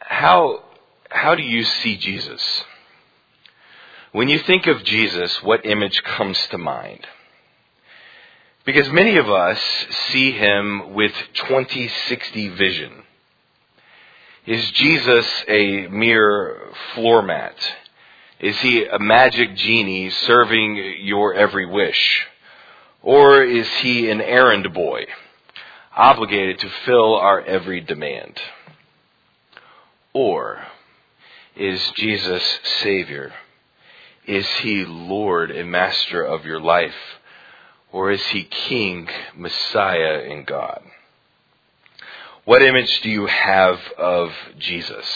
How do you see Jesus? When you think of Jesus, what image comes to mind? Because many of us see him with 20/60 vision. Is Jesus a mere floor mat? Is he a magic genie serving your every wish? Or is he an errand boy, obligated to fill our every demand? Or is Jesus Savior? Is he Lord and Master of your life? Or is he King, Messiah, and God? What image do you have of Jesus?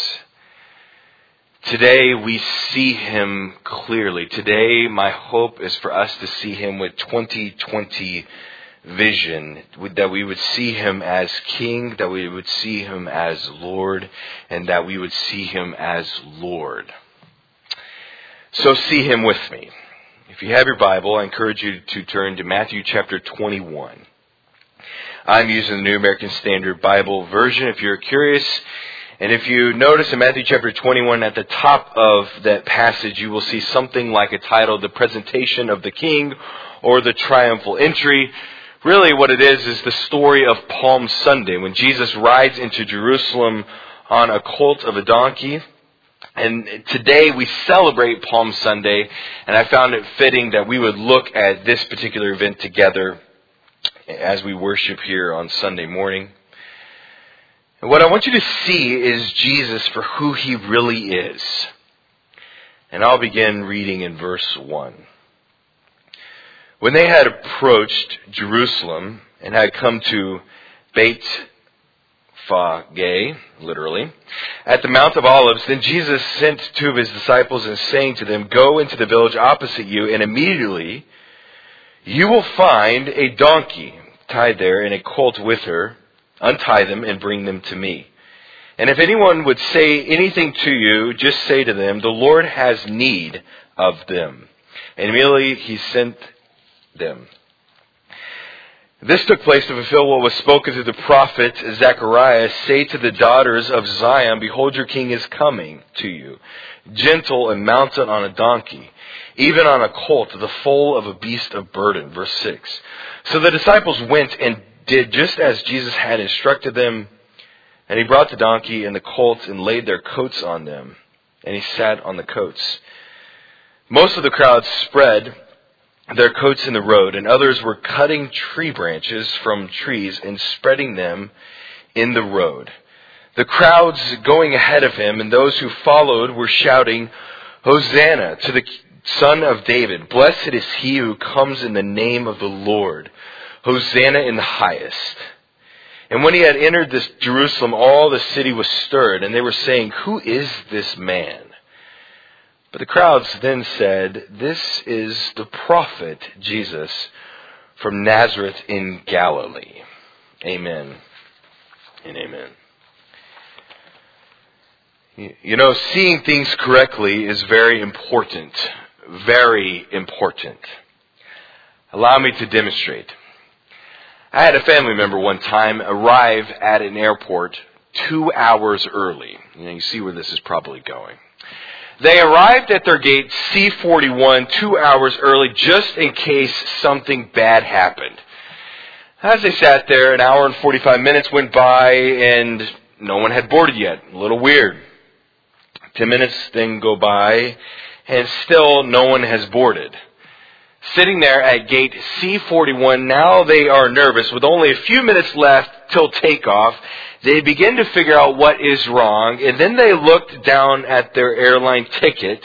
Today we see him clearly. Today my hope is for us to see him with 20/20 vision, that we would see him as King, that we would see him as Lord, and that we would see him as Lord. So see him with me. If you have your Bible, I encourage you to turn to Matthew chapter 21. I'm using the New American Standard Bible version if you're curious. And if you notice in Matthew chapter 21, at the top of that passage, you will see something like a title, The Presentation of the King, or The Triumphal Entry. Really what it is the story of Palm Sunday, when Jesus rides into Jerusalem on a colt of a donkey. And today we celebrate Palm Sunday, and I found it fitting that we would look at this particular event together as we worship here on Sunday morning. And what I want you to see is Jesus for who he really is. And I'll begin reading in verse 1. When they had approached Jerusalem and had come to Bethphage, literally, at the Mount of Olives, then Jesus sent two of his disciples and saying to them, "Go into the village opposite you, and immediately you will find a donkey tied there and a colt with her. Untie them and bring them to me. And if anyone would say anything to you, just say to them, 'The Lord has need of them.'" And immediately he sent them. This took place to fulfill what was spoken through the prophet Zechariah. "Say to the daughters of Zion, behold, your king is coming to you, gentle and mounted on a donkey, even on a colt, the foal of a beast of burden." Verse 6. So the disciples went and did just as Jesus had instructed them. And he brought the donkey and the colt and laid their coats on them. And he sat on the coats. Most of the crowd spread their coats in the road, and others were cutting tree branches from trees and spreading them in the road. The crowds going ahead of him and those who followed were shouting, "Hosanna to the Son of David. Blessed is he who comes in the name of the Lord. Hosanna in the highest." And when he had entered this Jerusalem, all the city was stirred, and they were saying, "Who is this man?" But the crowds then said, "This is the prophet Jesus from Nazareth in Galilee." Amen and amen. You know, seeing things correctly is very important. Very important. Allow me to demonstrate. I had a family member one time arrive at an airport 2 hours early. You see where this is probably going. They arrived at their gate C41 2 hours early just in case something bad happened. As they sat there, an hour and 45 minutes went by and no one had boarded yet. A little weird. 10 minutes then go by and still no one has boarded. Sitting there at gate C41, now they are nervous. With only a few minutes left till takeoff, they begin to figure out what is wrong, and then they looked down at their airline ticket,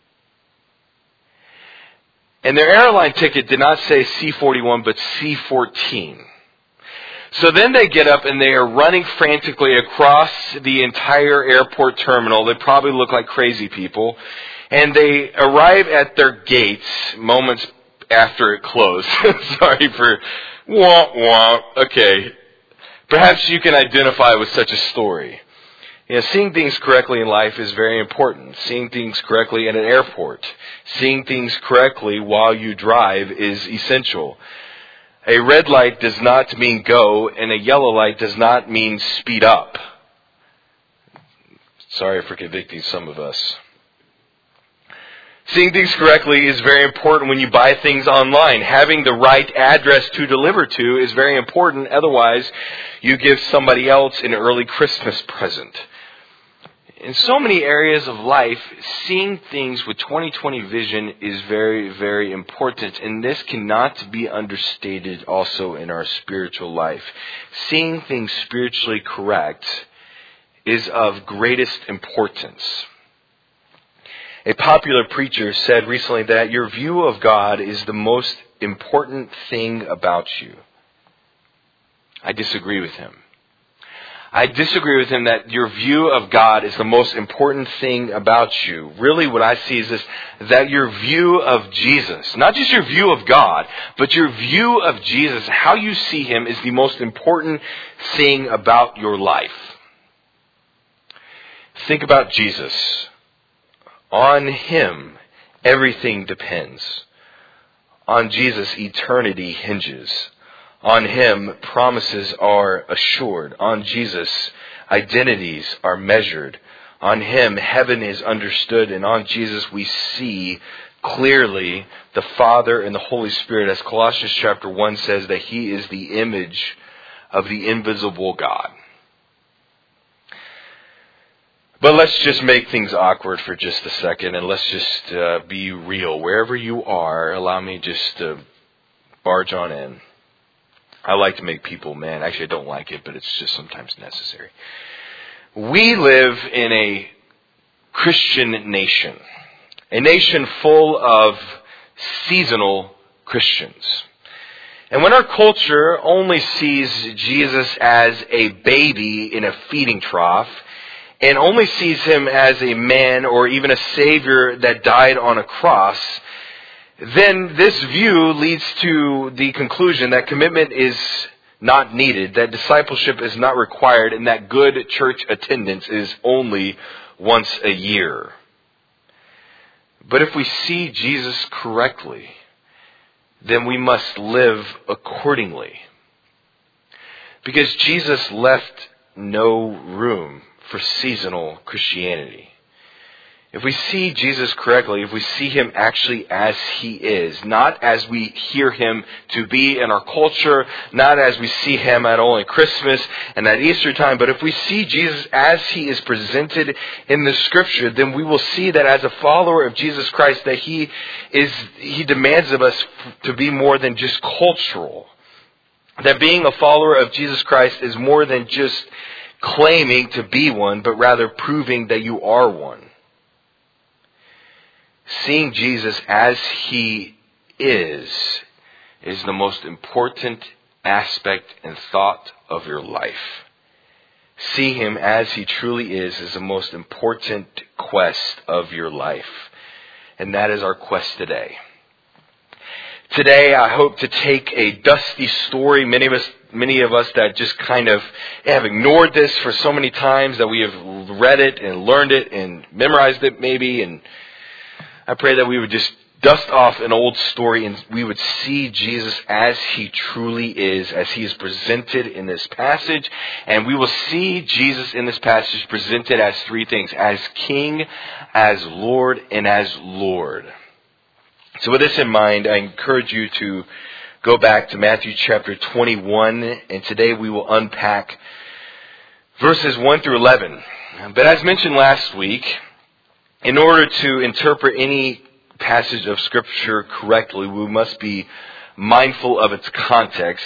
and their airline ticket did not say C41, but C14. So then they get up and they are running frantically across the entire airport terminal. They probably look like crazy people. And they arrive at their gates moments after it closed. Sorry for wah wah. Okay. Perhaps you can identify with such a story. You know, seeing things correctly in life is very important. Seeing things correctly at an airport. Seeing things correctly while you drive is essential. A red light does not mean go, and a yellow light does not mean speed up. Sorry for convicting some of us. Seeing things correctly is very important when you buy things online. Having the right address to deliver to is very important. Otherwise, you give somebody else an early Christmas present. In so many areas of life, seeing things with 20/20 vision is very, very important. And this cannot be understated also in our spiritual life. Seeing things spiritually correct is of greatest importance. A popular preacher said recently that your view of God is the most important thing about you. I disagree with him. I disagree with him that your view of God is the most important thing about you. Really what I see is this, that your view of Jesus, not just your view of God, but your view of Jesus, how you see him, is the most important thing about your life. Think about Jesus. On him, everything depends. On Jesus, eternity hinges. On him, promises are assured. On Jesus, identities are measured. On him, heaven is understood. And on Jesus, we see clearly the Father and the Holy Spirit. As Colossians chapter 1 says, that he is the image of the invisible God. But let's just make things awkward for just a second, and let's just be real. Wherever you are, allow me just to barge on in. I like to make people mad. Actually, I don't like it, but it's just sometimes necessary. We live in a Christian nation. A nation full of seasonal Christians. And when our culture only sees Jesus as a baby in a feeding trough, and only sees him as a man or even a savior that died on a cross, then this view leads to the conclusion that commitment is not needed, that discipleship is not required, and that good church attendance is only once a year. But if we see Jesus correctly, then we must live accordingly. Because Jesus left no room for seasonal Christianity. If we see Jesus correctly, if we see him actually as he is, not as we hear him to be in our culture, not as we see him at only Christmas and at Easter time, but if we see Jesus as he is presented in the Scripture, then we will see that as a follower of Jesus Christ, that he demands of us to be more than just cultural. That being a follower of Jesus Christ is more than just claiming to be one, but rather proving that you are one. Seeing Jesus as he is the most important aspect and thought of your life. See him as he truly is the most important quest of your life. And that is our quest today. Today, I hope to take a dusty story. Many of us that just kind of have ignored this for so many times, that we have read it and learned it and memorized it maybe. And I pray that we would just dust off an old story and we would see Jesus as he truly is, as he is presented in this passage. And we will see Jesus in this passage presented as three things: as King, as Lord, and as Lord. So with this in mind, I encourage you to go back to Matthew chapter 21, and today we will unpack verses 1 through 11. But as mentioned last week, in order to interpret any passage of Scripture correctly, we must be mindful of its context.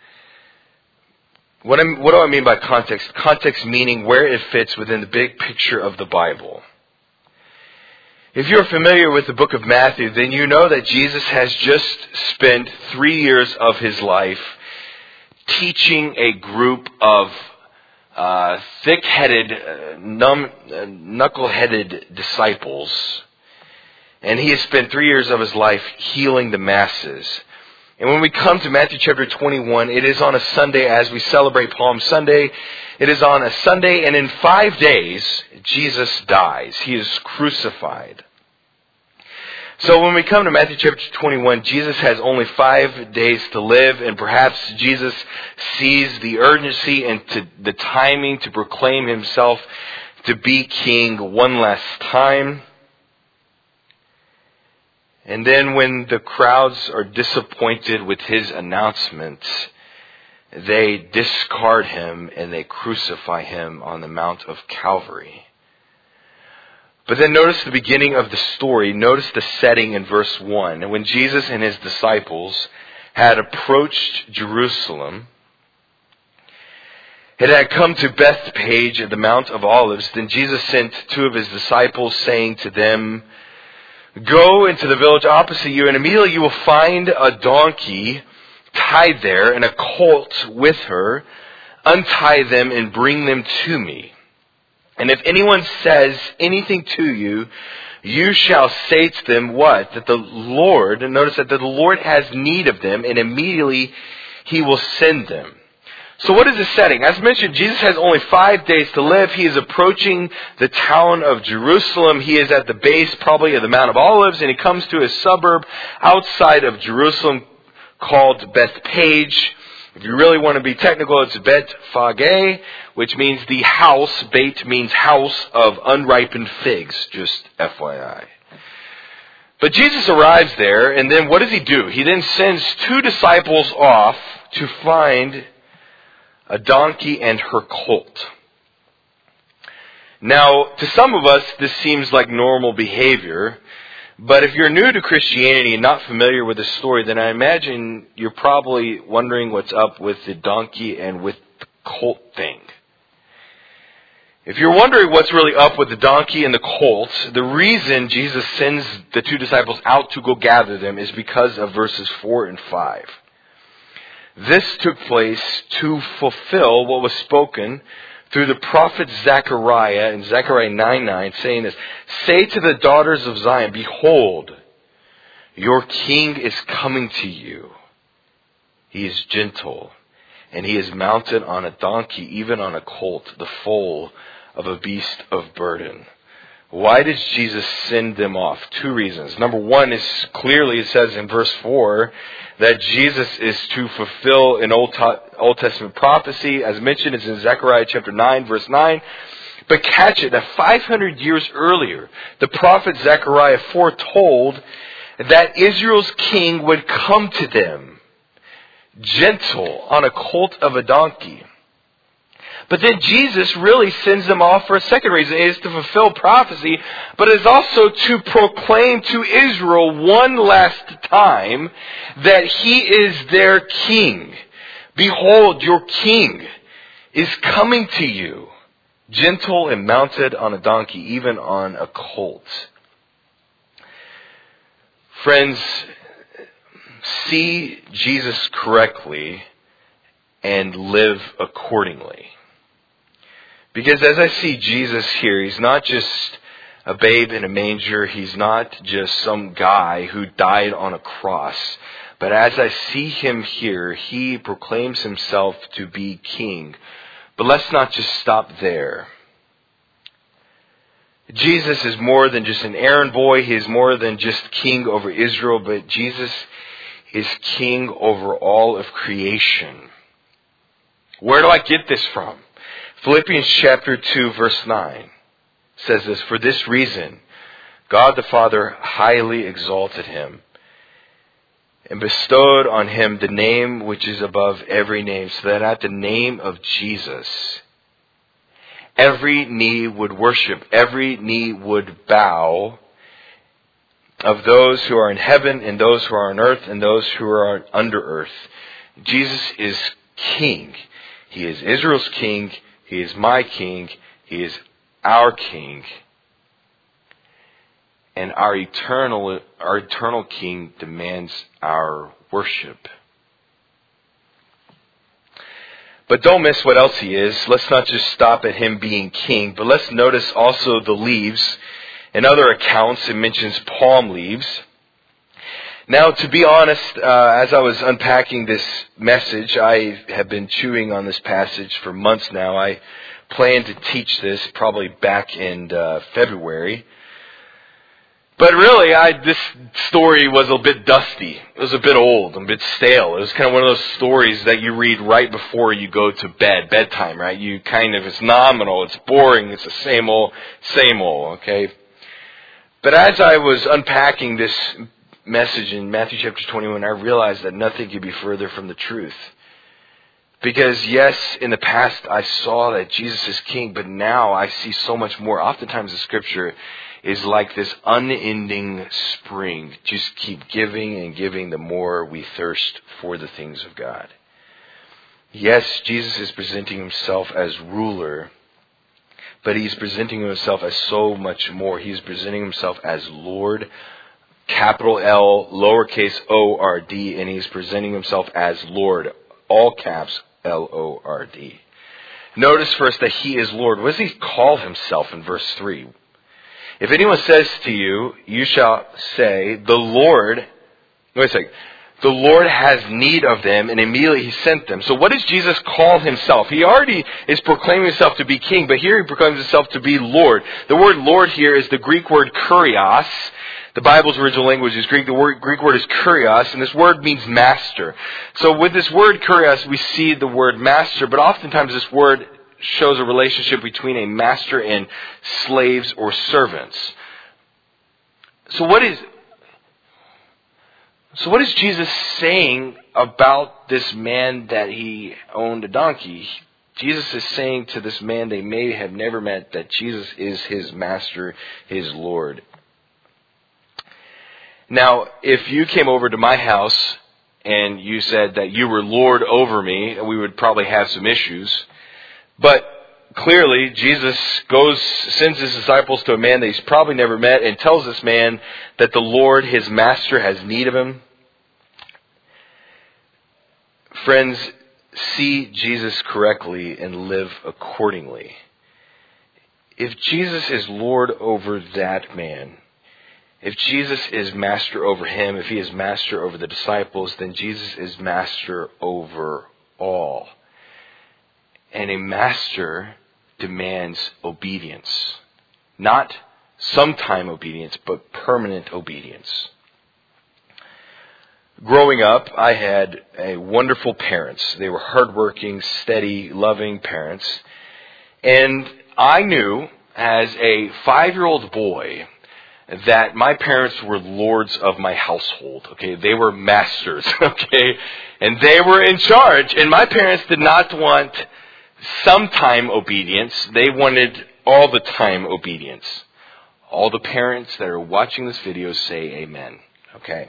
What do I mean by context? Context meaning where it fits within the big picture of the Bible. If you're familiar with the book of Matthew, then you know that Jesus has just spent 3 years of his life teaching a group of thick-headed, knuckle-headed disciples. And he has spent 3 years of his life healing the masses. And when we come to Matthew chapter 21, it is on a Sunday as we celebrate Palm Sunday. It is on a Sunday, and in 5 days, Jesus dies. He is crucified. So when we come to Matthew chapter 21, Jesus has only 5 days to live, and perhaps Jesus sees the urgency and the timing to proclaim himself to be king one last time. And then when the crowds are disappointed with his announcements, they discard him and they crucify him on the Mount of Calvary. But then notice the beginning of the story. Notice the setting in verse 1. And when Jesus and his disciples had approached Jerusalem, it had come to Bethphage at the Mount of Olives, then Jesus sent two of his disciples, saying to them, "Go into the village opposite you, and immediately you will find a donkey tied there and a colt with her. Untie them and bring them to me. And if anyone says anything to you, you shall say to them what? That the Lord," and notice that the Lord has need of them, and immediately he will send them. So what is the setting? As mentioned, Jesus has only 5 days to live. He is approaching the town of Jerusalem. He is at the base probably of the Mount of Olives, and he comes to a suburb outside of Jerusalem called Bethphage. If you really want to be technical, it's Bethphage, which means the house. Beit means house of unripened figs, just FYI. But Jesus arrives there, and then what does he do? He then sends two disciples off to find a donkey and her colt. Now, to some of us, this seems like normal behavior. But if you're new to Christianity and not familiar with the story, then I imagine you're probably wondering what's up with the donkey and with the colt thing. If you're wondering what's really up with the donkey and the colt, the reason Jesus sends the two disciples out to go gather them is because of verses 4 and 5. This took place to fulfill what was spoken through the prophet Zechariah in Zechariah 9:9, saying this, "Say to the daughters of Zion, behold, your king is coming to you. He is gentle, and he is mounted on a donkey, even on a colt, the foal of a beast of burden." Why does Jesus send them off? Two reasons. Number one is clearly, it says in verse 4, that Jesus is to fulfill an Old Testament prophecy. As mentioned, it's in Zechariah chapter 9, verse 9. But catch it, that 500 years earlier, the prophet Zechariah foretold that Israel's king would come to them, gentle, on a colt of a donkey. But then Jesus really sends them off for a second reason. It is to fulfill prophecy, but it is also to proclaim to Israel one last time that he is their king. Behold, your king is coming to you, gentle and mounted on a donkey, even on a colt. Friends, see Jesus correctly and live accordingly. Because as I see Jesus here, he's not just a babe in a manger. He's not just some guy who died on a cross. But as I see him here, he proclaims himself to be king. But let's not just stop there. Jesus is more than just an errand boy. He is more than just king over Israel. But Jesus is king over all of creation. Where do I get this from? Philippians chapter 2, verse 9 says this, "For this reason, God the Father highly exalted him and bestowed on him the name which is above every name, so that at the name of Jesus, every knee would worship, every knee would bow, of those who are in heaven and those who are on earth and those who are under earth." Jesus is king. He is Israel's king. He is my king. He is our king. And our eternal king demands our worship. But don't miss what else he is. Let's not just stop at him being king, but let's notice also the leaves. In other accounts, it mentions palm leaves. Now, to be honest, as I was unpacking this message, I have been chewing on this passage for months now. I plan to teach this probably back in February. But really, this story was a bit dusty. It was a bit old, a bit stale. It was kind of one of those stories that you read right before you go to bed, bedtime, right? It's nominal, it's boring, it's the same old, okay? But as I was unpacking this message in Matthew chapter 21, I realized that nothing could be further from the truth. Because yes, in the past I saw that Jesus is king, but now I see so much more. Oftentimes the scripture is like this unending spring. Just keep giving and giving the more we thirst for the things of God. Yes, Jesus is presenting himself as ruler, but he's presenting himself as so much more. He's presenting himself as Lord, capital L, lowercase O-R-D, and he's presenting himself as Lord, all caps L-O-R-D. Notice first that he is Lord. What does he call himself in verse 3? If anyone says to you, you shall say, the Lord has need of them, and immediately he sent them. So what does Jesus call himself? He already is proclaiming himself to be king, but here he proclaims himself to be Lord. The word Lord here is the Greek word kurios. The Bible's original language is Greek. The Greek word is kurios, and this word means master. So with this word kurios, we see the word master, but oftentimes this word shows a relationship between a master and slaves or servants. So what is Jesus saying about this man that he owned a donkey? Jesus is saying to this man they may have never met that Jesus is his master, his Lord. Now, if you came over to my house and you said that you were Lord over me, we would probably have some issues. But clearly, Jesus sends his disciples to a man that he's probably never met and tells this man that the Lord, his master, has need of him. Friends, see Jesus correctly and live accordingly. If Jesus is Lord over that man, if Jesus is master over him, if he is master over the disciples, then Jesus is master over all. And a master demands obedience. Not sometime obedience, but permanent obedience. Growing up, I had wonderful parents. They were hardworking, steady, loving parents. And I knew as a 5-year-old boy that my parents were lords of my household, okay? They were masters, okay? And they were in charge. And my parents did not want sometime obedience. They wanted all the time obedience. All the parents that are watching this video say amen. Okay.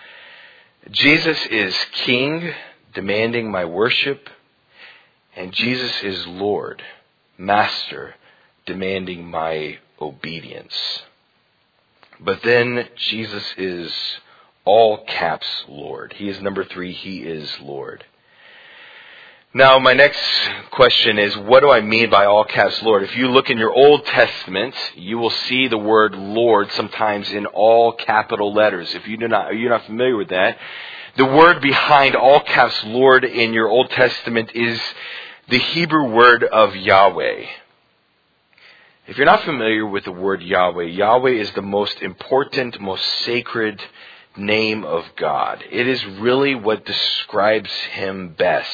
Jesus is King, demanding my worship. And Jesus is Lord, Master, demanding my obedience. But then Jesus is all caps Lord. He is number 3. He is Lord. Now, my next question is, what do I mean by all caps Lord? If you look in your Old Testament, you will see the word Lord sometimes in all capital letters. If you're not familiar with that, the word behind all caps Lord in your Old Testament is the Hebrew word of Yahweh. If you're not familiar with the word Yahweh, Yahweh is the most important, most sacred name of God. It is really what describes him best.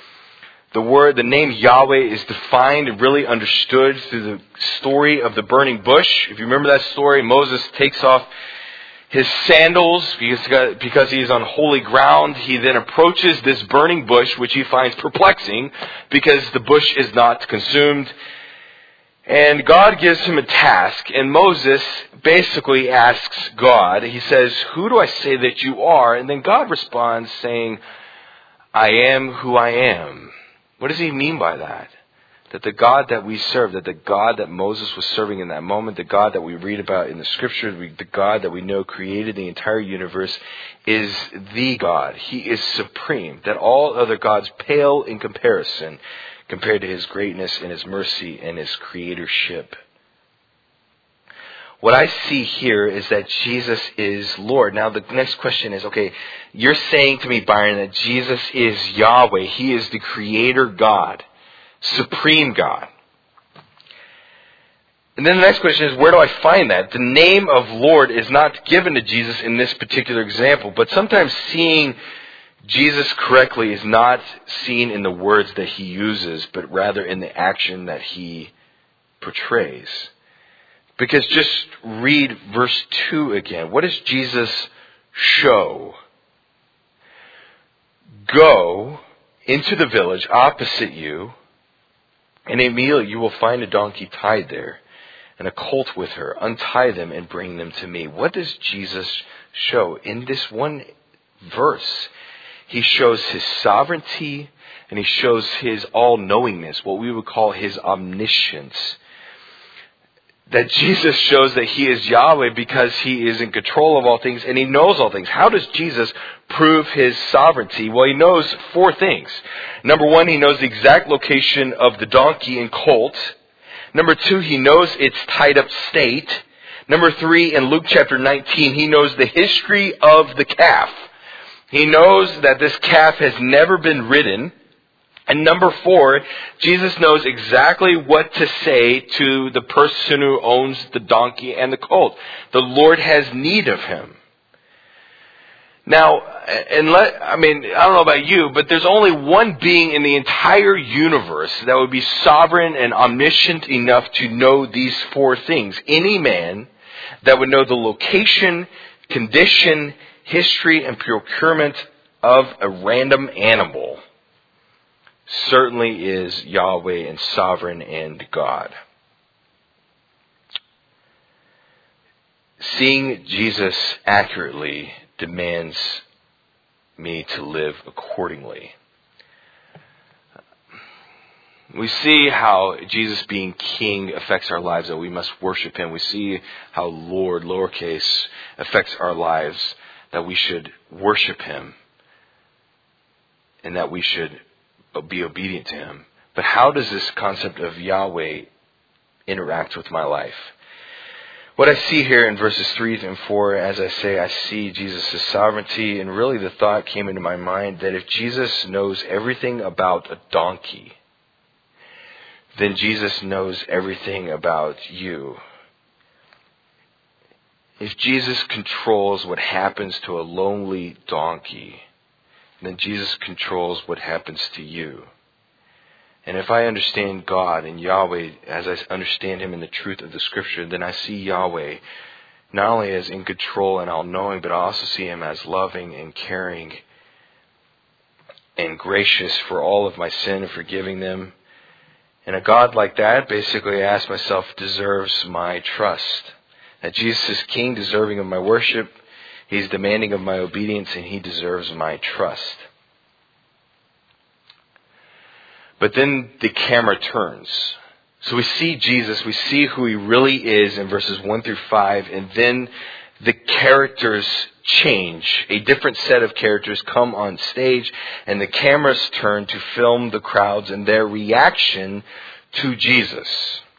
The name Yahweh is defined and really understood through the story of the burning bush. If you remember that story, Moses takes off his sandals because he is on holy ground. He then approaches this burning bush, which he finds perplexing because the bush is not consumed. And God gives him a task, and Moses basically asks God, he says, "Who do I say that you are?" And then God responds saying, "I am who I am." What does he mean by that? That the God that we serve, that the God that Moses was serving in that moment, the God that we read about in the scripture, the God that we know created the entire universe, is the God. He is supreme. That all other gods pale in comparison compared to his greatness and his mercy and his creatorship. What I see here is that Jesus is Lord. Now the next question is, okay, you're saying to me, Byron, that Jesus is Yahweh. He is the creator God, supreme God. And then the next question is, where do I find that? The name of Lord is not given to Jesus in this particular example, but sometimes seeing Jesus correctly is not seen in the words that he uses, but rather in the action that he portrays. Because just read verse 2 again. What does Jesus show? Go into the village opposite you, and immediately you will find a donkey tied there, and a colt with her. Untie them and bring them to me. What does Jesus show? In this one verse, he shows his sovereignty, and he shows his all-knowingness, what we would call his omniscience. That Jesus shows that he is Yahweh because he is in control of all things and he knows all things. How does Jesus prove his sovereignty? Well, he knows 4 things. Number 1, he knows the exact location of the donkey and colt. Number 2, he knows its tied up state. Number 3, in Luke chapter 19, he knows the history of the calf. He knows that this calf has never been ridden. And number 4, Jesus knows exactly what to say to the person who owns the donkey and the colt. The Lord has need of him. Now, I don't know about you, but there's only one being in the entire universe that would be sovereign and omniscient enough to know these 4 things. Any man that would know the location, condition, history, and procurement of a random animal certainly is Yahweh and sovereign and God. Seeing Jesus accurately demands me to live accordingly. We see how Jesus being King affects our lives, that we must worship him. We see how Lord, lowercase, affects our lives, that we should worship him and that we should be obedient to him. But how does this concept of Yahweh interact with my life? What I see here in verses 3 and 4, as I say, I see Jesus' sovereignty, and really the thought came into my mind that if Jesus knows everything about a donkey, then Jesus knows everything about you. If Jesus controls what happens to a lonely donkey, then Jesus controls what happens to you. And if I understand God and Yahweh as I understand him in the truth of the Scripture, then I see Yahweh not only as in control and all-knowing, but I also see him as loving and caring and gracious for all of my sin and forgiving them. And a God like that, basically, I ask myself, deserves my trust. That Jesus is King, deserving of my worship. He's demanding of my obedience, and he deserves my trust. But then the camera turns. So we see Jesus, we see who he really is in verses 1 through 5, and then the characters change. A different set of characters come on stage, and the cameras turn to film the crowds and their reaction to Jesus.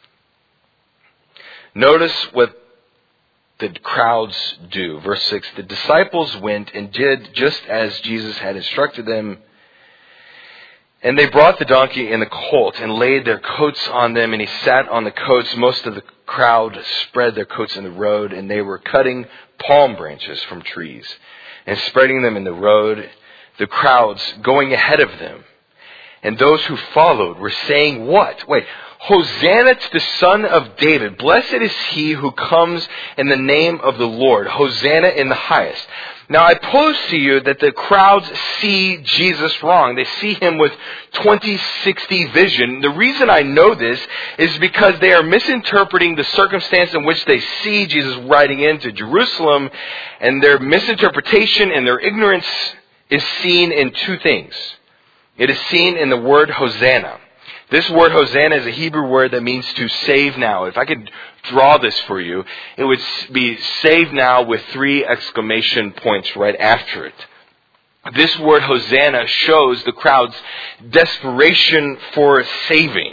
Notice what the crowds do. Verse 6, the disciples went and did just as Jesus had instructed them. And they brought the donkey and the colt and laid their coats on them, and he sat on the coats. Most of the crowd spread their coats in the road, and they were cutting palm branches from trees and spreading them in the road, the crowds going ahead of them. And those who followed were saying what? Wait, Hosanna to the Son of David. Blessed is he who comes in the name of the Lord. Hosanna in the highest. Now I pose to you that the crowds see Jesus wrong. They see him with 20/60 vision. The reason I know this is because they are misinterpreting the circumstance in which they see Jesus riding into Jerusalem, and their misinterpretation and their ignorance is seen in 2 things. It is seen in the word Hosanna. This word Hosanna is a Hebrew word that means to save now. If I could draw this for you, it would be save now with 3 exclamation points right after it. This word Hosanna shows the crowd's desperation for saving.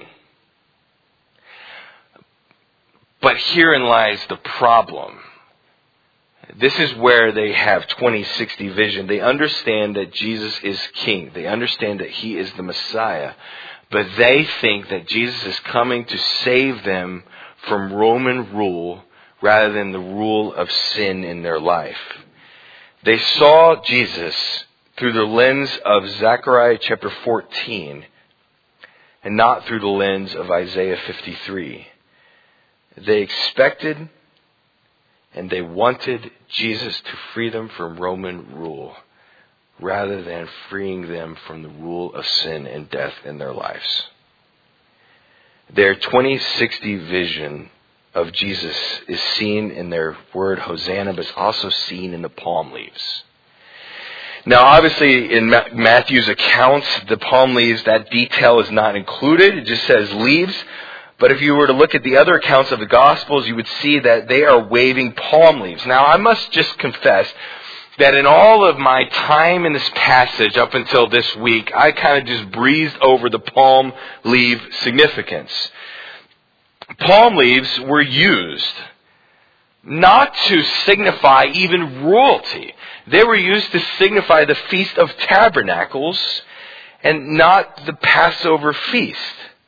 But herein lies the problem. This is where they have 20/60 vision. They understand that Jesus is King. They understand that he is the Messiah. But they think that Jesus is coming to save them from Roman rule rather than the rule of sin in their life. They saw Jesus through the lens of Zechariah chapter 14 and not through the lens of Isaiah 53. They expected and they wanted Jesus to free them from Roman rule rather than freeing them from the rule of sin and death in their lives. Their 2060 vision of Jesus is seen in their word Hosanna, but it's also seen in the palm leaves. Now, obviously, in Matthew's accounts, the palm leaves, that detail is not included. It just says leaves. But if you were to look at the other accounts of the Gospels, you would see that they are waving palm leaves. Now, I must just confess that in all of my time in this passage up until this week, I kind of just breezed over the palm leaf significance. Palm leaves were used not to signify even royalty. They were used to signify the Feast of Tabernacles and not the Passover feast.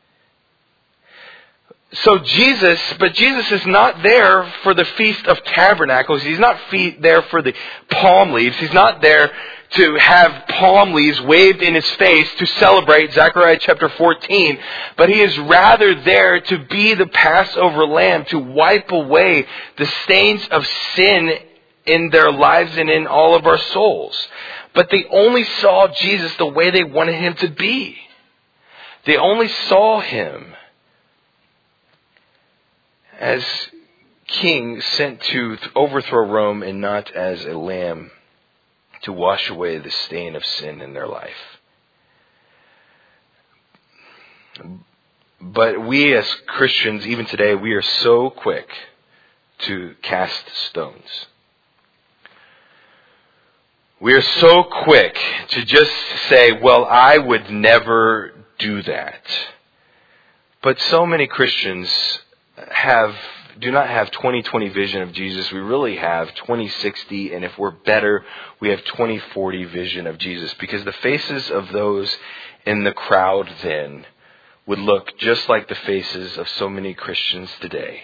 So Jesus is not there for the Feast of Tabernacles. He's not there for the palm leaves. He's not there to have palm leaves waved in his face to celebrate Zechariah chapter 14. But he is rather there to be the Passover lamb, to wipe away the stains of sin in their lives and in all of our souls. But they only saw Jesus the way they wanted him to be. They only saw him as king sent to overthrow Rome and not as a lamb to wash away the stain of sin in their life. But we as Christians, even today, we are so quick to cast stones. We are so quick to just say, well, I would never do that. But so many Christians do not have 2020 vision of Jesus. We really have 2060, and if we're better, we have 2040 vision of Jesus, because the faces of those in the crowd then would look just like the faces of so many Christians today.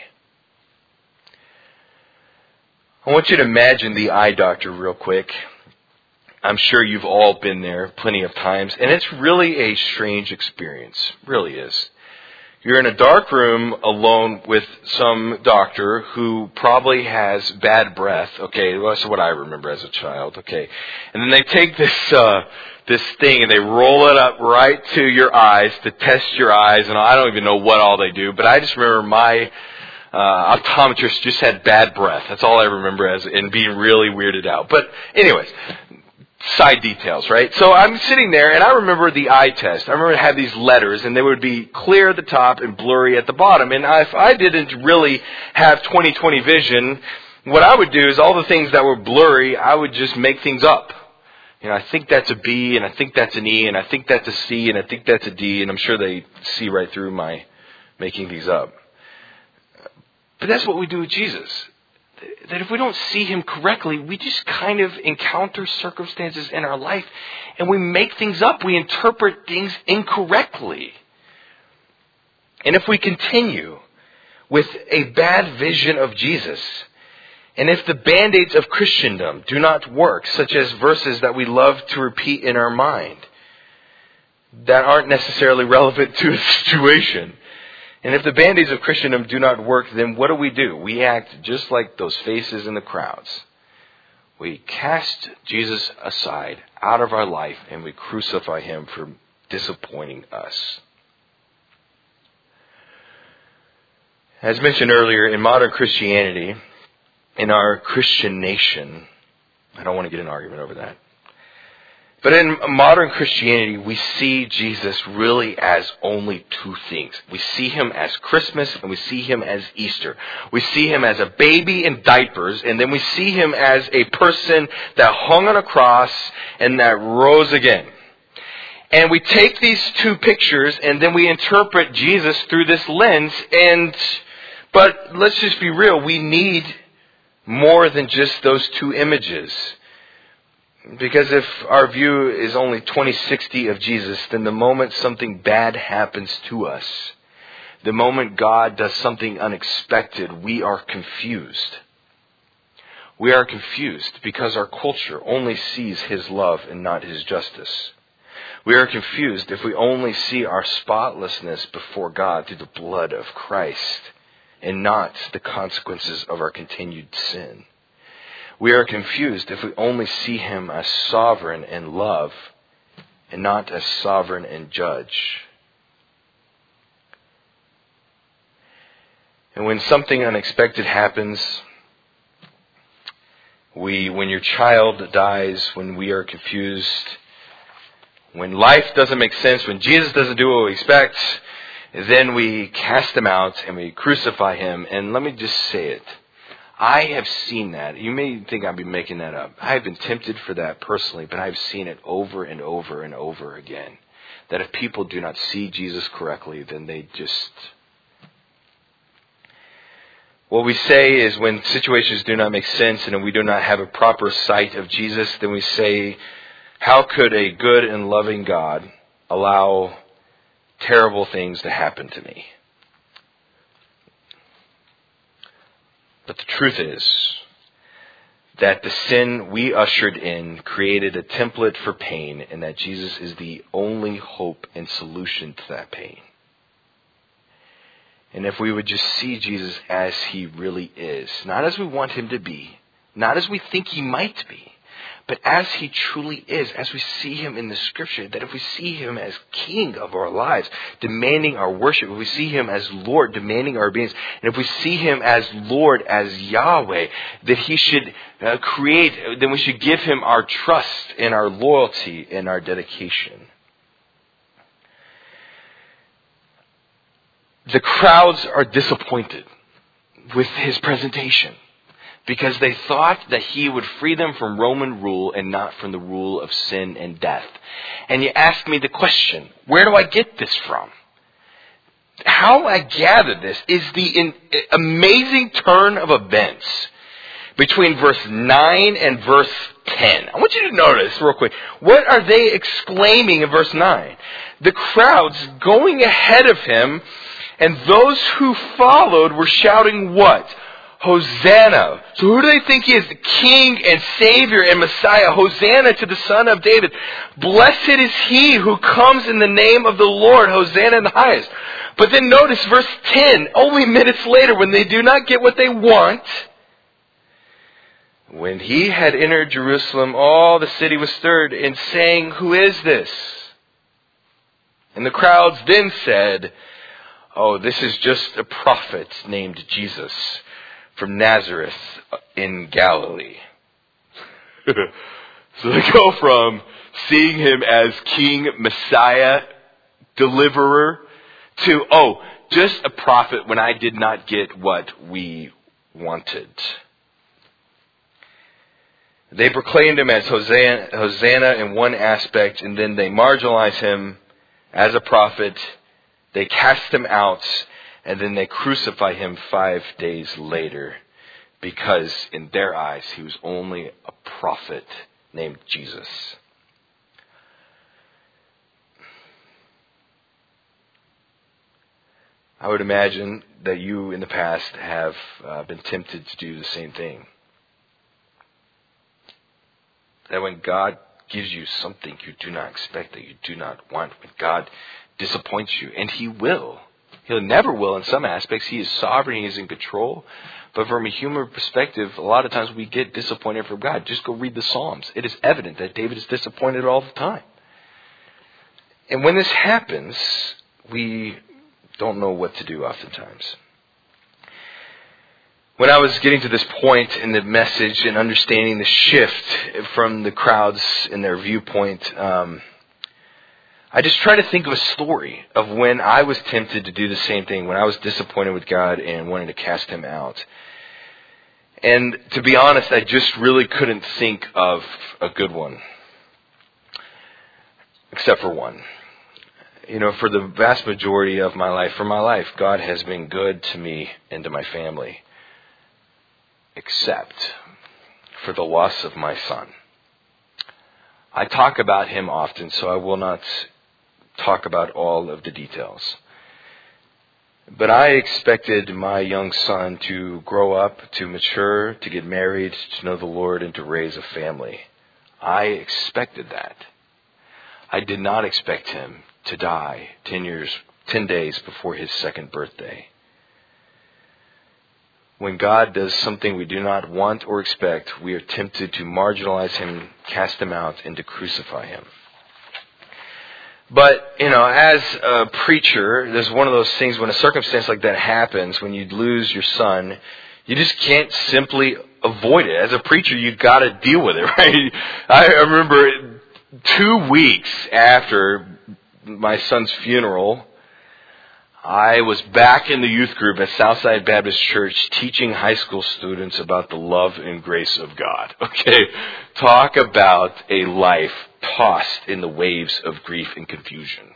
I want you to imagine the eye doctor real quick. I'm sure you've all been there plenty of times, and it's really a strange experience. It really is. You're in a dark room alone with some doctor who probably has bad breath. Okay, well, that's what I remember as a child. Okay, and then they take this thing and they roll it up right to your eyes to test your eyes, and I don't even know what all they do. But I just remember my optometrist just had bad breath. That's all I remember and being really weirded out. But anyways. Side details, right? So I'm sitting there, and I remember the eye test. I remember it had these letters, and they would be clear at the top and blurry at the bottom. And if I didn't really have 20/20 vision, what I would do is all the things that were blurry, I would just make things up. You know, I think that's a B, and I think that's an E, and I think that's a C, and I think that's a D, and I'm sure they see right through my making these up. But that's what we do with Jesus. That if we don't see him correctly, we just kind of encounter circumstances in our life and we make things up. We interpret things incorrectly. And if we continue with a bad vision of Jesus, and if the band-aids of Christendom do not work, such as verses that we love to repeat in our mind that aren't necessarily relevant to a situation, and if the band-aids of Christendom do not work, then what do? We act just like those faces in the crowds. We cast Jesus aside out of our life and we crucify him for disappointing us. As mentioned earlier, in modern Christianity, in our Christian nation, I don't want to get in an argument over that. But in modern Christianity, we see Jesus really as only two things. We see him as Christmas and we see him as Easter. We see him as a baby in diapers, and then we see him as a person that hung on a cross and that rose again. And we take these two pictures and then we interpret Jesus through this lens. But let's just be real, we need more than just those two images. Because if our view is only 20/60 of Jesus, then the moment something bad happens to us, The moment God does something unexpected, we are confused. We are confused because our culture only sees His love and not His justice. We are confused if we only see our spotlessness before God through the blood of Christ and not the consequences of our continued sin. We are confused if we only see Him as sovereign and love and not as sovereign and judge. And when something unexpected happens, when your child dies, when we are confused, when life doesn't make sense, when Jesus doesn't do what we expect, then we cast Him out and we crucify Him. And let me just say it. I have seen that. You may think I've been making that up. I have been tempted for that personally, but I've seen it over and over and over again. That if people do not see Jesus correctly, then they just... What we say is when situations do not make sense and we do not have a proper sight of Jesus, then we say, how could a good and loving God allow terrible things to happen to me? But the truth is that the sin we ushered in created a template for pain, and that Jesus is the only hope and solution to that pain. And if we would just see Jesus as He really is, not as we want Him to be, not as we think He might be, but as He truly is, as we see Him in the Scripture, that if we see Him as King of our lives, demanding our worship, if we see Him as Lord, demanding our obedience, and if we see Him as Lord, as Yahweh, that He should then we should give Him our trust and our loyalty and our dedication. The crowds are disappointed with His presentation, because they thought that He would free them from Roman rule and not from the rule of sin and death. And you ask me the question, where do I get this from? How I gather this is the amazing turn of events between verse 9 and verse 10. I want you to notice real quick. What are they exclaiming in verse 9? The crowds going ahead of Him, and those who followed were shouting what? Hosanna. So who do they think He is? The King and Savior and Messiah. Hosanna to the Son of David. Blessed is He who comes in the name of the Lord. Hosanna in the highest. But then notice verse 10. Only minutes later, when they do not get what they want, when He had entered Jerusalem, all the city was stirred in saying, who is this? And the crowds then said, oh, this is just a prophet named Jesus from Nazareth in Galilee. So they go from seeing Him as King, Messiah, Deliverer, to, oh, just a prophet when I did not get what we wanted. They proclaimed Him as Hosanna in one aspect, and then they marginalize Him as a prophet. They cast Him out, and then they crucify Him 5 days later, because in their eyes He was only a prophet named Jesus. I would imagine that you in the past have been tempted to do the same thing. That when God gives you something you do not expect, that you do not want, when God disappoints you, and He will. He never will in some aspects. He is sovereign. He is in control. But from a human perspective, a lot of times we get disappointed from God. Just go read the Psalms. It is evident that David is disappointed all the time. And when this happens, we don't know what to do oftentimes. When I was getting to this point in the message and understanding the shift from the crowds in their viewpoint, I just try to think of a story of when I was tempted to do the same thing, when I was disappointed with God and wanted to cast Him out. And to be honest, I just really couldn't think of a good one. Except for one. You know, for the vast majority of my life, God has been good to me and to my family. Except for the loss of my son. I talk about him often, so I will not talk about all of the details. But I expected my young son to grow up, to mature, to get married, to know the Lord, and to raise a family. I expected that. I did not expect him to die 10 days before his second birthday. When God does something we do not want or expect, we are tempted to marginalize him, cast him out, and to crucify him. But, as a preacher, there's one of those things when a circumstance like that happens, when you lose your son, you just can't simply avoid it. As a preacher, you've got to deal with it, right? I remember 2 weeks after my son's funeral, I was back in the youth group at Southside Baptist Church teaching high school students about the love and grace of God. Okay, talk about a life tossed in the waves of grief and confusion.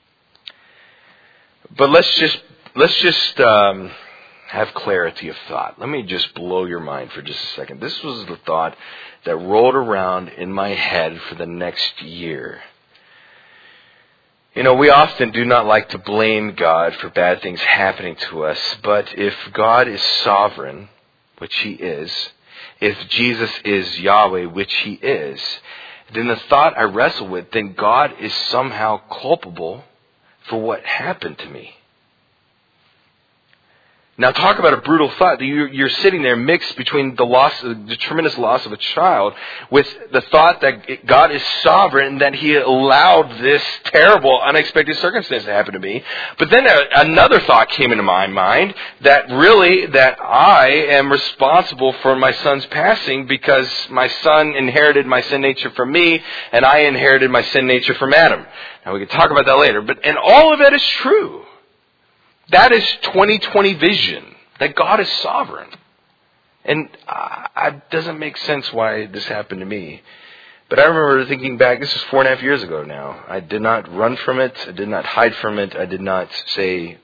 But let's just have clarity of thought. Let me just blow your mind for just a second. This was the thought that rolled around in my head for the next year. We often do not like to blame God for bad things happening to us, but if God is sovereign, which he is, if Jesus is Yahweh, which he is, then the thought I wrestle with, then God is somehow culpable for what happened to me. Now talk about a brutal thought. You're sitting there mixed between the tremendous loss of a child with the thought that God is sovereign and that he allowed this terrible, unexpected circumstance to happen to me. But then another thought came into my mind that I am responsible for my son's passing because my son inherited my sin nature from me and I inherited my sin nature from Adam. Now we can talk about that later. And all of that is true. That is 2020 vision, that God is sovereign. And it doesn't make sense why this happened to me. But I remember thinking back, this is 4.5 years ago now. I did not run from it. I did not hide from it. I did not say.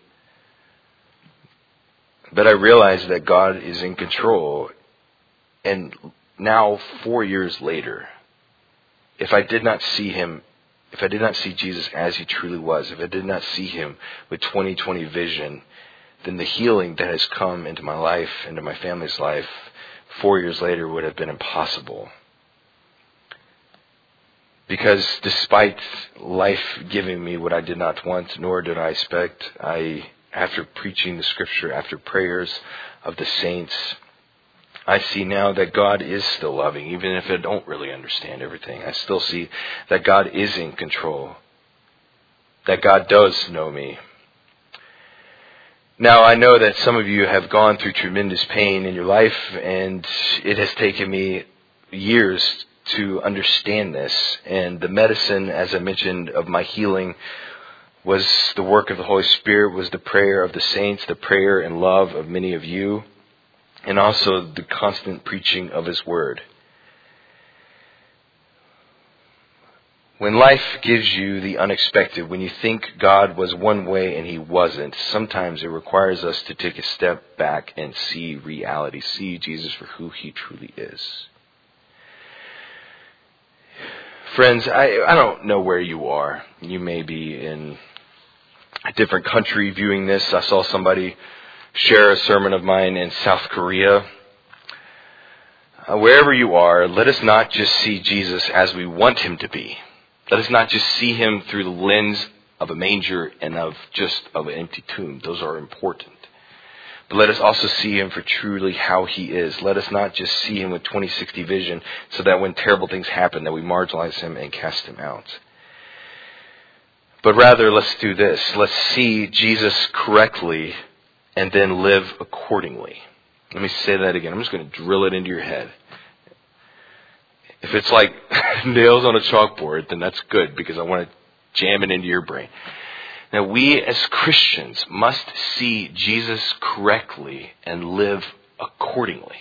But I realized that God is in control. And now, 4 years later, if I did not see Jesus as he truly was, if I did not see him with 2020 vision, then the healing that has come into my life, into my family's life, 4 years later would have been impossible. Because despite life giving me what I did not want, nor did I expect, after preaching the scripture, after prayers of the saints, I see now that God is still loving, even if I don't really understand everything. I still see that God is in control, that God does know me. Now, I know that some of you have gone through tremendous pain in your life, and it has taken me years to understand this. And the medicine, as I mentioned, of my healing was the work of the Holy Spirit, was the prayer of the saints, the prayer and love of many of you, and also the constant preaching of his word. When life gives you the unexpected, when you think God was one way and he wasn't, sometimes it requires us to take a step back and see reality, see Jesus for who he truly is. Friends, I don't know where you are. You may be in a different country viewing this. I saw somebody share a sermon of mine in South Korea. Wherever you are, let us not just see Jesus as we want him to be. Let us not just see him through the lens of a manger and of an empty tomb. Those are important. But let us also see him for truly how he is. Let us not just see him with 2060 vision so that when terrible things happen that we marginalize him and cast him out. But rather, let's do this. Let's see Jesus correctly and then live accordingly. Let me say that again. I'm just going to drill it into your head. If it's like nails on a chalkboard, then that's good because I want to jam it into your brain. Now, we as Christians must see Jesus correctly and live accordingly.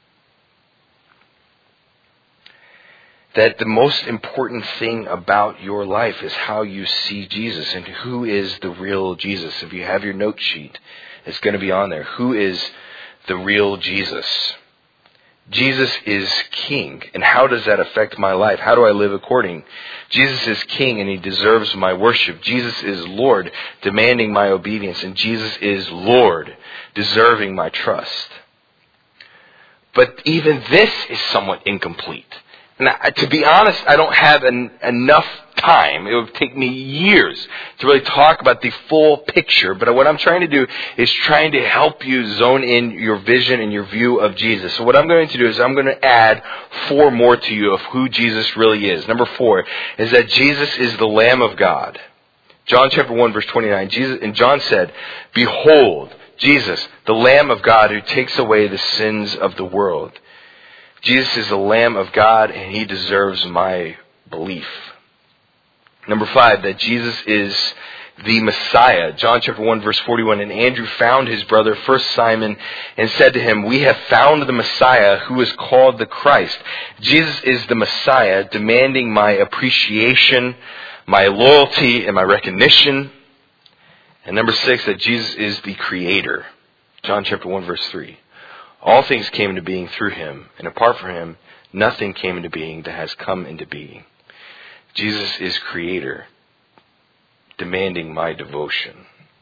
That the most important thing about your life is how you see Jesus and who is the real Jesus. If you have your note sheet, it's going to be on there. Who is the real Jesus? Jesus is king. And how does that affect my life? How do I live according? Jesus is king and he deserves my worship. Jesus is Lord, demanding my obedience. And Jesus is Lord, deserving my trust. But even this is somewhat incomplete. And to be honest, I don't have enough time. It would take me years to really talk about the full picture. But what I'm trying to do is trying to help you zone in your vision and your view of Jesus. So what I'm going to do is I'm going to add 4 more to you of who Jesus really is. Number 4 is that Jesus is the Lamb of God. John chapter 1 verse 29. And John said, "Behold, Jesus, the Lamb of God who takes away the sins of the world." Jesus is the Lamb of God and he deserves my belief. Number 5, that Jesus is the Messiah. John chapter 1 verse 41. And Andrew found his brother, first Simon, and said to him, "We have found the Messiah who is called the Christ." Jesus is the Messiah, demanding my appreciation, my loyalty, and my recognition. And number 6, that Jesus is the Creator. John chapter 1 verse 3. All things came into being through him, and apart from him, nothing came into being that has come into being. Jesus is Creator, demanding my devotion.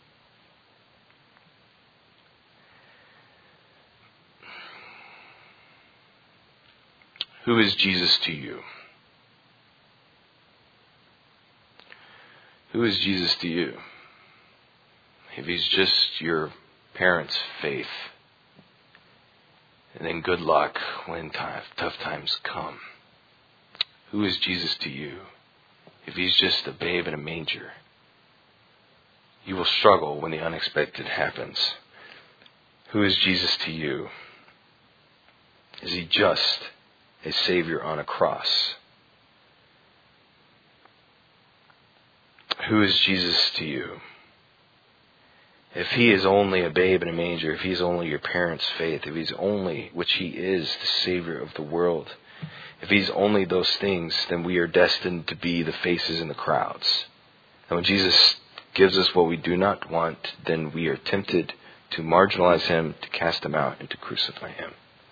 Who is Jesus to you? Who is Jesus to you? If he's just your parents' faith, and then good luck when tough times come. Who is Jesus to you? If he's just a babe in a manger, you will struggle when the unexpected happens. Who is Jesus to you? Is he just a Savior on a cross? Who is Jesus to you? If he is only a babe in a manger, if he's only your parents' faith, if he's only, which he is, the Savior of the world, if he's only those things, then we are destined to be the faces in the crowds. And when Jesus gives us what we do not want, then we are tempted to marginalize him, to cast him out, and to crucify him.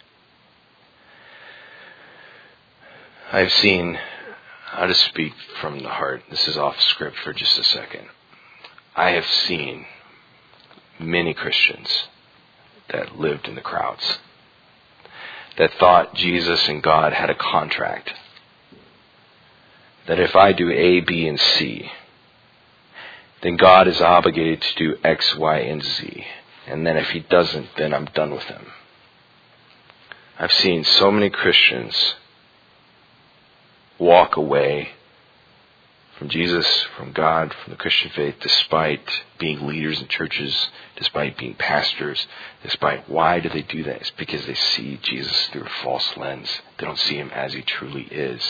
I've seen, I'll just speak from the heart. This is off script for just a second. I have seen many Christians that lived in the crowds, that thought Jesus and God had a contract, that if I do A, B, and C, then God is obligated to do X, Y, and Z. And then if he doesn't, then I'm done with him. I've seen so many Christians walk away from Jesus, from God, from the Christian faith, despite being leaders in churches, despite being pastors, despite why do they do that? It's because they see Jesus through a false lens. They don't see him as he truly is.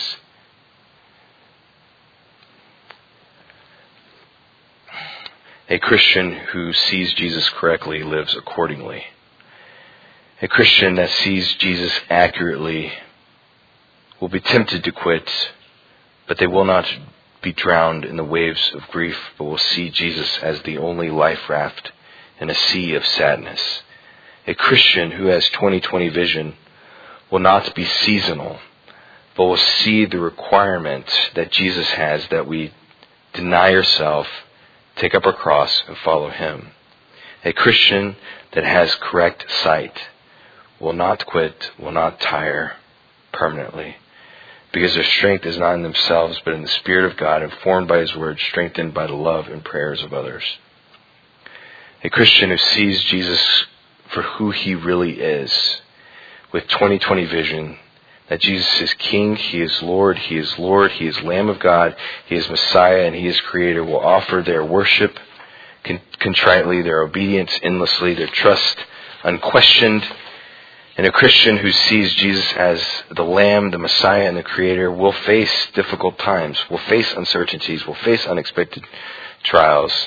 A Christian who sees Jesus correctly lives accordingly. A Christian that sees Jesus accurately will be tempted to quit, but they will not be drowned in the waves of grief, but will see Jesus as the only life raft in a sea of sadness. A Christian who has 20/20 vision will not be seasonal, but will see the requirement that Jesus has, that we deny ourselves, take up our cross, and follow him. A Christian that has correct sight will not quit, will not tire permanently, because their strength is not in themselves, but in the Spirit of God, informed by his word, strengthened by the love and prayers of others. A Christian who sees Jesus for who he really is, with 20/20 vision, that Jesus is King, he is Lord, he is Lamb of God, he is Messiah, and he is Creator, will offer their worship contritely, their obedience endlessly, their trust unquestioned. And a Christian who sees Jesus as the Lamb, the Messiah, and the Creator will face difficult times, will face uncertainties, will face unexpected trials.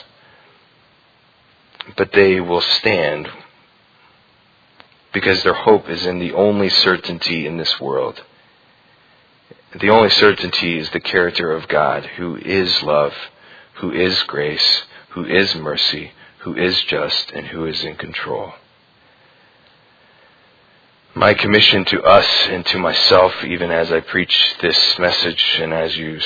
But they will stand because their hope is in the only certainty in this world. The only certainty is the character of God, who is love, who is grace, who is mercy, who is just, and who is in control. My commission to us and to myself, even as I preach this message and as you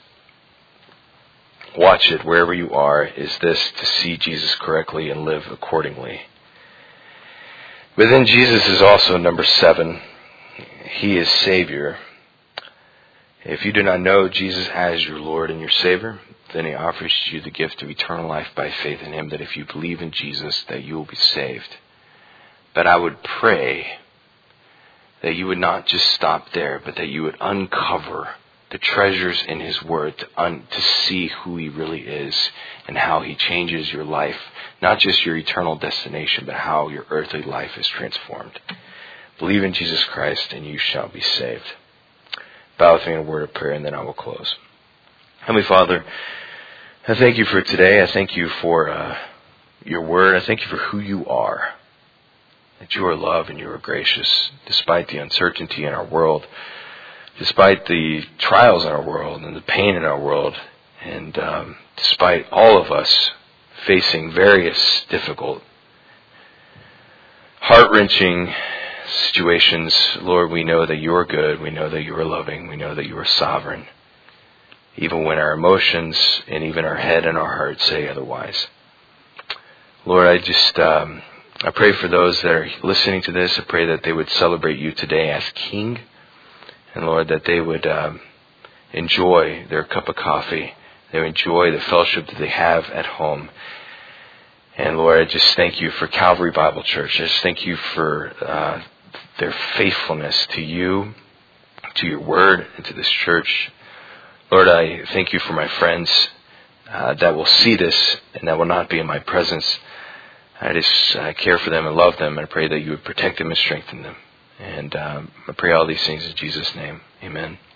watch it wherever you are, is this: to see Jesus correctly and live accordingly. But then Jesus is also number 7. He is Savior. If you do not know Jesus as your Lord and your Savior, then He offers you the gift of eternal life by faith in Him, that if you believe in Jesus, that you will be saved. But I would pray that you would not just stop there, but that you would uncover the treasures in His Word to see who He really is and how He changes your life, not just your eternal destination, but how your earthly life is transformed. Believe in Jesus Christ and you shall be saved. Bow with me in a word of prayer and then I will close. Heavenly Father, I thank you for today. I thank you for your Word. I thank you for who you are. That you are love and you are gracious, despite the uncertainty in our world, despite the trials in our world and the pain in our world, and despite all of us facing various difficult, heart-wrenching situations. Lord, we know that you are good, we know that you are loving, we know that you are sovereign, even when our emotions and even our head and our heart say otherwise. Lord, I pray for those that are listening to this. I pray that they would celebrate you today as King. And Lord, that they would enjoy their cup of coffee. They would enjoy the fellowship that they have at home. And Lord, I just thank you for Calvary Bible Church. I just thank you for their faithfulness to you, to your word, and to this church. Lord, I thank you for my friends that will see this and that will not be in my presence. I care for them and love them. I pray that you would protect them and strengthen them. And I pray all these things in Jesus' name. Amen.